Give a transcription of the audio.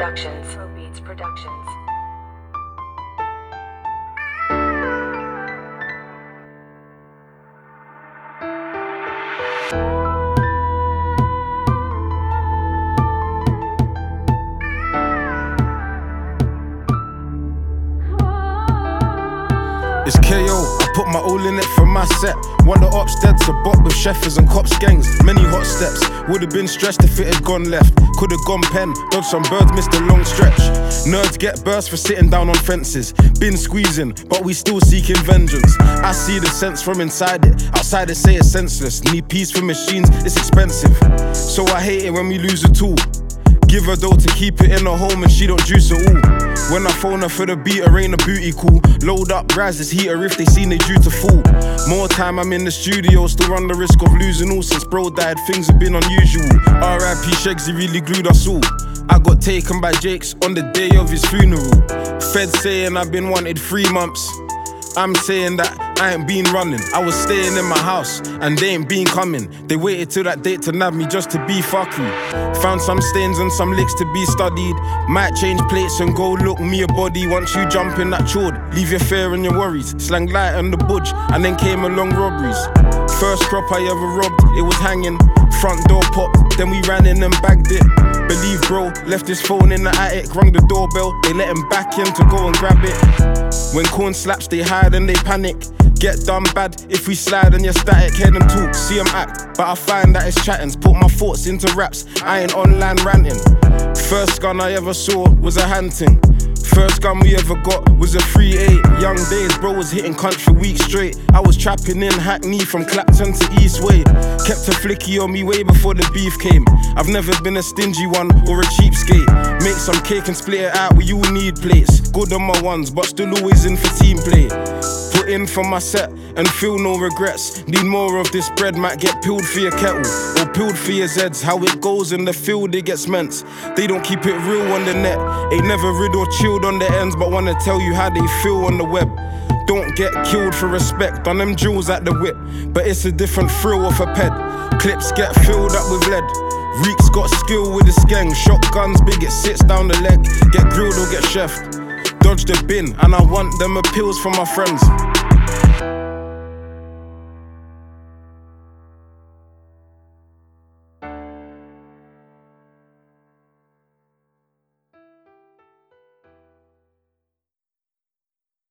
Productions. It's KO, I put my all in it for my set. One of the ops dead to bot with chefers and cops gangs. Many hot steps, would've been stressed if it had gone left. Could've gone pen, dodged some birds, missed a long stretch. Nerds get burst for sitting down on fences. Been squeezing, but we still seeking vengeance. I see the sense from inside it, outside it say it's senseless. Need peace for machines, it's expensive. So I hate it when we lose a tool. Give her dough to keep it in her home and she don't juice it all. When I phone her for the beater, ain't a booty call. Load up, rise this heater if they seen they due to fall. More time I'm in the studio, still run the risk of losing all. Since bro died, things have been unusual. R.I.P. Sheggs, he really glued us all. I got taken by Jakes on the day of his funeral. Feds saying I've been wanted 3 months. I'm saying that I ain't been running. I was staying in my house and they ain't been coming. They waited till that date to nab me just to be fucky. Found some stains and some licks to be studied. Might change plates and go look me a body. Once you jump in that chord, leave your fear and your worries. Slang light on the budge and then came along robberies. First crop I ever robbed, it was hanging. Front door popped, then we ran in and bagged it. Believe bro, left his phone in the attic. Rung the doorbell, they let him back in to go and grab it. When corn slaps, they hide and they panic. Get done bad if we slide and you're static. Hear them talk, see them act, but I find that it's chattings. Put my thoughts into raps, I ain't online ranting. First gun I ever saw was a hunting. First gun we ever got was a 3-8. Young days, bro was hitting country weeks straight. I was trapping in Hackney from Clapton to Eastway. Kept a flicky on me way before the beef came. I've never been a stingy one or a cheapskate. Make some cake and split it out, we all need plates. Good on my ones, but still always in for team play. Put in for my set and feel no regrets. Need more of this bread, might get peeled for your kettle or peeled for your Zeds. How it goes in the field, it gets meant. They don't keep it real on the net. Ain't never rid or chilled on the ends, but wanna tell you how they feel on the web. Don't get killed for respect on them jewels at the whip, but it's a different thrill off a ped. Clips get filled up with lead. Reeks got skill with his gang. Shotguns big, it sits down the leg. Get grilled or get chefed. Dodge the bin, and I want them appeals from my friends.